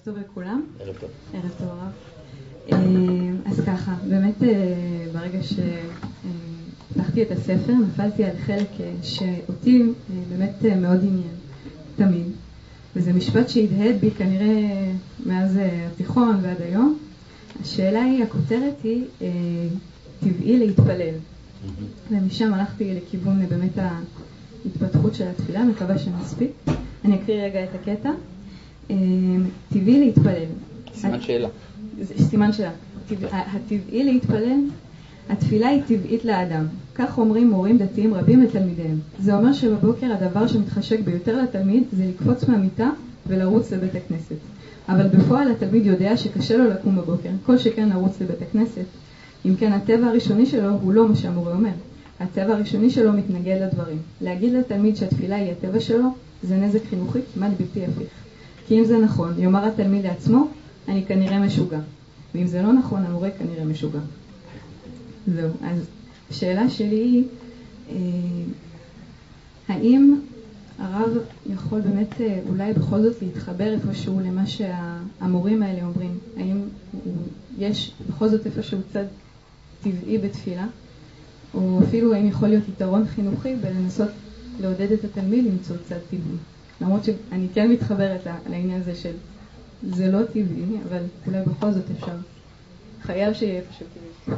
טוב לכולם. ערב טוב. ערב טוב רב. אז ככה, באמת ברגע שפתחתי את הספר, נפלתי על חלק שאותי באמת מאוד עניין, תמיד. וזה משפט שהדהד בי כנראה מאז התיכון ועד היום. השאלה היא, הכותרת היא, טבעי להתפלל. ומשם הלכתי לכיוון באמת ההתפתחות של התפילה, מקווה שנספיק. אני אקריא רגע את הקטע. טבעי להתפלל. סימן שאלה. סימן שאלה. הטבעי להתפלל, התפילה היא טבעית לאדם. כך אומרים מורים דתיים רבים לתלמידיהם. זה אומר שבבוקר הדבר שמתחשק ביותר לתלמיד זה לקפוץ מהמיטה ולרוץ לבית הכנסת. אבל בפועל התלמיד יודע שקשה לו לקום בבוקר, כל שכן לרוץ לבית הכנסת. אם כן, הטבע הראשוני שלו הוא לא מה שהמורה אומר. הטבע הראשוני שלו מתנגד לדברים. להגיד לתלמיד שהתפילה היא הטבע שלו, זה נזק חינוכי כמעט בלתי הפיך. כי אם זה נכון, יאמר התלמיד לעצמו, אני כנראה משוגע. ואם זה לא נכון, המורה כנראה משוגע. זהו. אז השאלה שלי היא, האם הרב יכול באמת אולי בכל זאת להתחבר איפשהו למה שהמורים האלה אומרים? האם יש בכל זאת איפשהו צד טבעי בתפילה? או אפילו האם יכול להיות יתרון חינוכי בלנסות לעודד את התלמיד למצוא צד טבעי? למרות שאני כן מתחברת לעניין הזה של זה לא טבעי, אבל אולי בכל זאת אפשר. חייב שיהיה איפשהו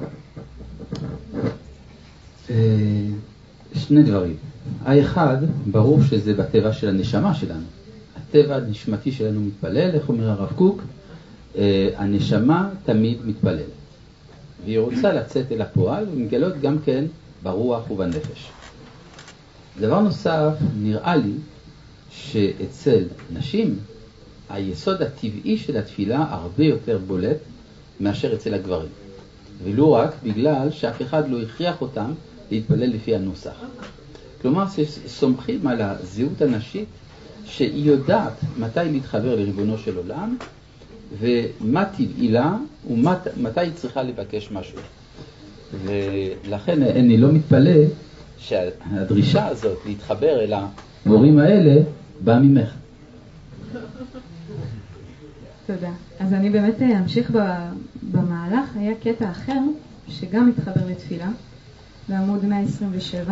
טבעי. שני דברים. האחד, ברור שזה בטבע של הנשמה שלנו. הטבע הנשמתי שלנו מתפלל, איך אומר הרב קוק? הנשמה תמיד מתפלל. והיא רוצה לצאת אל הפועל ומגלות גם כן ברוח ובנפש. דבר נוסף, נראה לי שאצל נשים היסוד הטבעי של התפילה הרבה יותר בולט מאשר אצל הגברים. ולא רק בגלל שאף אחד לא הכריח אותם להתפלל לפי הנוסח. כלומר, סומכים על הזהות הנשית שהיא יודעת מתי להתחבר לריבונו של עולם ומה טבעי לה ומתי היא צריכה לבקש משהו. ולכן אני לא מתפלא שהדרישה הזאת להתחבר אל המורים האלה באה ממך. תודה. אז אני באמת אמשיך במהלך. היה קטע אחר שגם מתחבר לתפילה, בעמוד 127.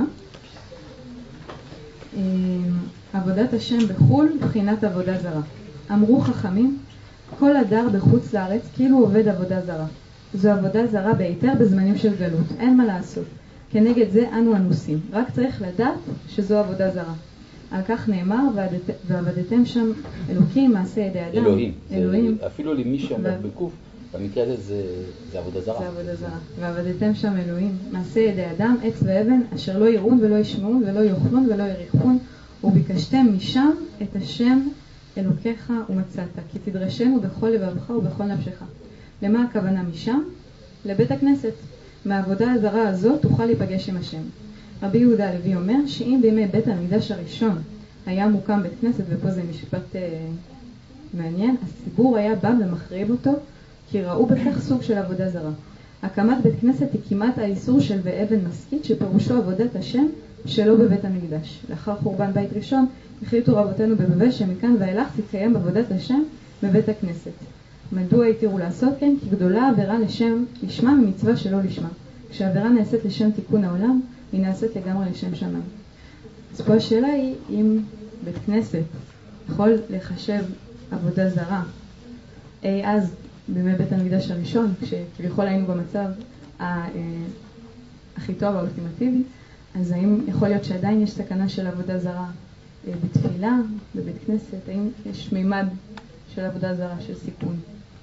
עבודת השם בחול, בחינת עבודה זרה. אמרו חכמים, כל הדר בחוץ לארץ כאילו עובד עבודה זרה. זו עבודה זרה ביתר בזמנים של גלות, אין מה לעשות. כנגד זה אנו אנוסים, רק צריך לדעת שזו עבודה זרה. על כך נאמר, ועבדתם שם אלוקים מעשה ידי אדם. אלוהים. אפילו למי שאומר בקוף, במקרה הזה זה עבודה זרה. זה עבודה זרה. ועבדתם שם אלוהים מעשה ידי אדם, עץ ואבן, אשר לא יראון ולא ישמעון ולא יאכלון ולא יריחון, וביקשתם משם את השם אלוקיך ומצאת, כי תדרשנו בכל לבבך ובכל נפשך. למה הכוונה משם? לבית הכנסת. מהעבודה הזרה הזאת תוכל להיפגש עם השם. רבי יהודה הלוי אומר שאם בימי בית המקדש הראשון היה מוקם בית כנסת, ופה זה משפט מעניין, הציבור היה בא ומחריב אותו, כי ראו בכך סוג של עבודה זרה. הקמת בית כנסת היא כמעט האיסור של ואבן מסכית, שפירושו עבודת השם שלא בבית המקדש. לאחר חורבן בית ראשון החליטו רבותינו בבבל שמכאן ואילך תתקיים עבודת השם בבית הכנסת. מדוע התירו לעשות כן? כי גדולה עבירה לשמה ממצווה שלא לשמה. כשהעבירה נעשית לשם תיקון העולם, היא נעשית לגמרי לשם שמיים. אז פה השאלה היא אם בית כנסת יכול לחשב עבודה זרה. אז בימי בית המקדש הראשון, כשכביכול היינו במצב הכי טוב האולטימטיבי, אז האם יכול להיות שעדיין יש סכנה של עבודה זרה בתפילה, בבית כנסת? האם יש מימד של עבודה זרה, של סיכון?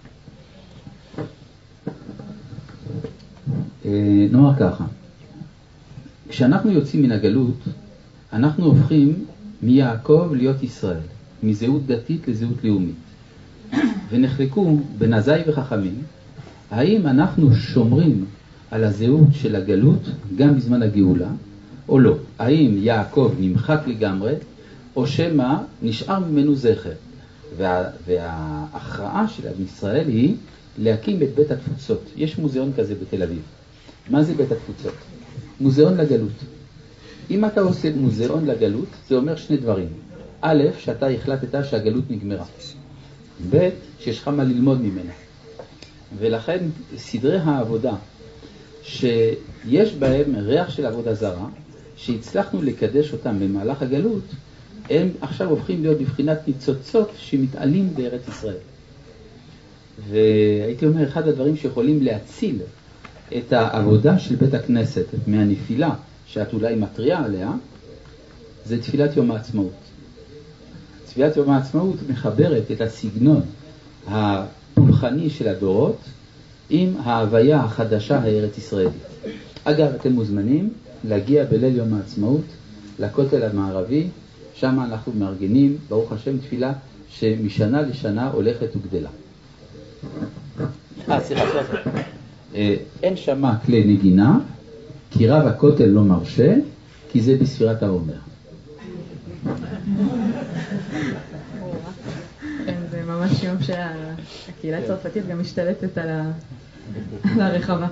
נאמר ככה, כשאנחנו יוצאים מן הגלות, אנחנו הופכים מיעקב להיות ישראל, מזהות דתית לזהות לאומית. ונחלקו בנזי וחכמים, האם אנחנו שומרים על הזהות של הגלות גם בזמן הגאולה, או לא? האם יעקב נמחק לגמרי, או שמא נשאר ממנו זכר? וההכרעה של ישראל היא להקים את בית התפוצות. יש מוזיאון כזה בתל אביב. מה זה בית התפוצות? מוזיאון לגלות. אם אתה עושה מוזיאון לגלות, זה אומר שני דברים. א', שאתה החלטת שהגלות נגמרה. ב', שיש לך מה ללמוד ממנה. ולכן סדרי העבודה שיש בהם ריח של עבודה זרה, שהצלחנו לקדש אותם במהלך הגלות, הם עכשיו הופכים להיות בבחינת ניצוצות שמתעלים בארץ ישראל. והייתי אומר, אחד הדברים שיכולים להציל את העבודה של בית הכנסת מהנפילה שאת אולי מטריעה עליה, זה תפילת יום העצמאות. תפילת יום העצמאות מחברת את הסגנון הפולחני של הדורות עם ההוויה החדשה הארץ ישראלית. אגב, אתם מוזמנים להגיע בליל יום העצמאות לכותל המערבי, שם אנחנו מארגנים, ברוך השם, תפילה שמשנה לשנה הולכת וגדלה. סליחה. אין שמה כלי נגינה, כי רב הכותל לא מרשה, כי זה בספירת העומר. זה ממש יום שהקהילה הצרפתית גם משתלטת על הרחבה.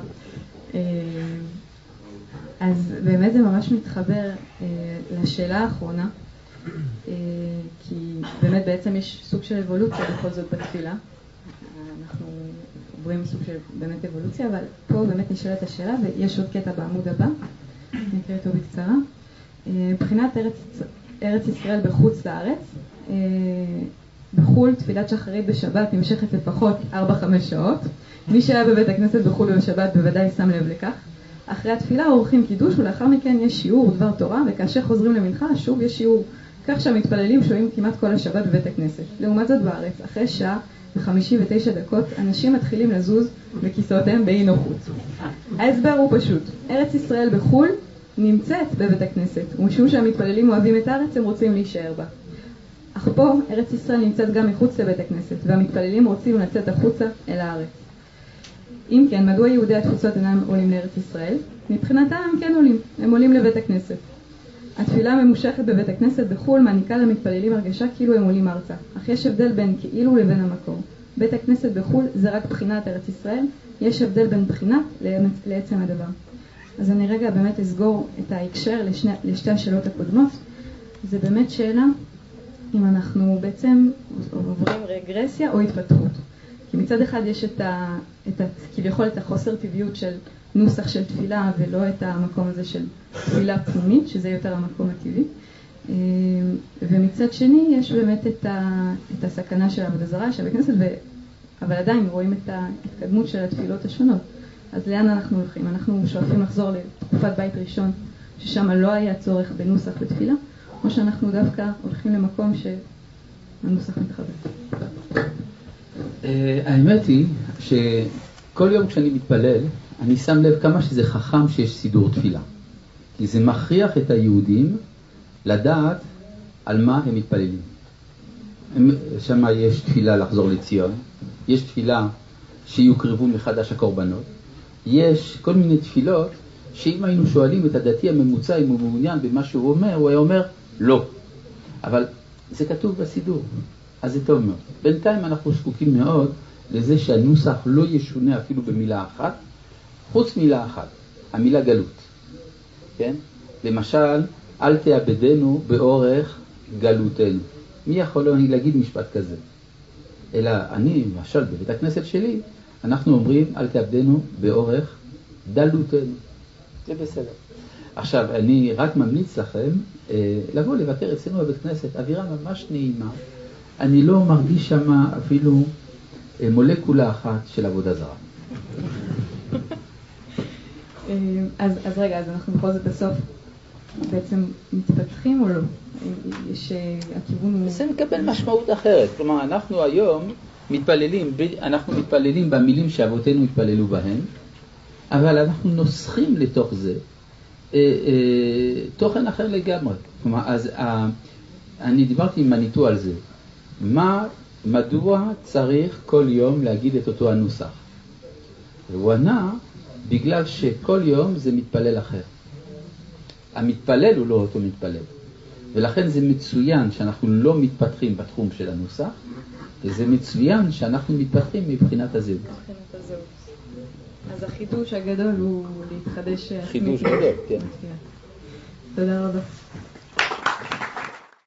אז באמת זה ממש מתחבר לשאלה האחרונה, כי באמת בעצם יש סוג של אבולוציה בכל זאת בתפילה. אנחנו עוברים סוג של באמת אבולוציה, אבל פה באמת נשאלת השאלה, ויש עוד קטע בעמוד הבא, נקרא אותו בקצרה. מבחינת ארץ ישראל בחוץ לארץ, בחול תפילת שחרית בשבת נמשכת לפחות 4-5 שעות. מי שהיה בבית הכנסת בחול ובשבת בוודאי שם לב לכך. אחרי התפילה עורכים קידוש, ולאחר מכן יש שיעור דבר תורה, וכאשר חוזרים למנחה שוב יש שיעור. כך שהמתפללים שוהים כמעט כל השבת בבית הכנסת. לעומת זאת בארץ, אחרי שעה ו59 אנשים מתחילים לזוז בכיסאותיהם באי נוחות. ההסבר הוא פשוט. ארץ ישראל בחול נמצאת בבית הכנסת, ומשום שהמתפללים אוהבים את הארץ הם רוצים להישאר בה. אך פה ארץ ישראל נמצאת גם מחוץ לבית הכנסת, והמתפללים רוצים לצאת החוצה אל הארץ. אם כן, מדוע יהודי התפוצות אינם עולים לארץ ישראל? מבחינתם הם כן עולים, הם עולים לבית הכנסת. התפילה הממושכת בבית הכנסת בחול מעניקה למתפללים הרגשה כאילו הם עולים ארצה, אך יש הבדל בין כאילו לבין המקום. בית הכנסת בחול זה רק בחינת ארץ ישראל, יש הבדל בין בחינה לעצם הדבר. אז אני רגע באמת אסגור את ההקשר לשתי השאלות הקודמות. זה באמת שאלה אם אנחנו בעצם עוברים רגרסיה או התפתחות. כי מצד אחד יש כביכול את החוסר טבעיות של נוסח של תפילה, ולא את המקום הזה של תפילה פנימית, שזה יותר המקום הטבעי. ומצד שני יש באמת את הסכנה של העבודה זרה של הכנסת, אבל עדיין רואים את ההתקדמות של התפילות השונות. אז לאן אנחנו הולכים? אנחנו שואפים לחזור לתקופת בית ראשון, ששם לא היה צורך בנוסח בתפילה, או שאנחנו דווקא הולכים למקום שהנוסח מתחבר. האמת היא שכל יום כשאני מתפלל, אני שם לב כמה שזה חכם שיש סידור תפילה. כי זה מכריח את היהודים לדעת על מה הם מתפללים. שם יש תפילה לחזור לציון, יש תפילה שיוקרבו מחדש הקורבנות, יש כל מיני תפילות שאם היינו שואלים את הדתי הממוצע אם הוא מעוניין במה שהוא אומר, הוא היה אומר לא. אבל זה כתוב בסידור, אז זה טוב מאוד. בינתיים אנחנו זקוקים מאוד לזה שהנוסח לא ישונה אפילו במילה אחת, חוץ מילה אחת, המילה גלות. כן? למשל, אל תאבדנו באורך גלותנו. מי יכול להגיד משפט כזה? אלא אני, למשל, בבית הכנסת שלי, אנחנו אומרים, אל תאבדנו באורך דלותנו. זה בסדר. עכשיו, אני רק ממליץ לכם לבוא לבקר אצלנו בבית כנסת, אווירה ממש נעימה. אני לא מרגיש שם אפילו מולקולה אחת של עבודה זרה. אז רגע, אז אנחנו בכל זאת בסוף בעצם מתפתחים או לא? הכיוון הוא... זה מקבל משמעות אחרת. כלומר, אנחנו היום מתפללים במילים שאבותינו התפללו בהן, אבל אנחנו נוסחים לתוך זה תוכן אחר לגמרי. כלומר, אז אני דיברתי עם מניטו על זה. מדוע צריך כל יום להגיד את אותו הנוסח? והוא ענה, בגלל שכל יום זה מתפלל אחר. המתפלל הוא לא אותו מתפלל. ולכן זה מצוין שאנחנו לא מתפתחים בתחום של הנוסח, וזה מצוין שאנחנו מתפתחים מבחינת הזהות. מבחינת הזהות. אז החידוש הגדול הוא להתחדש... חידוש גדול, כן. תודה רבה.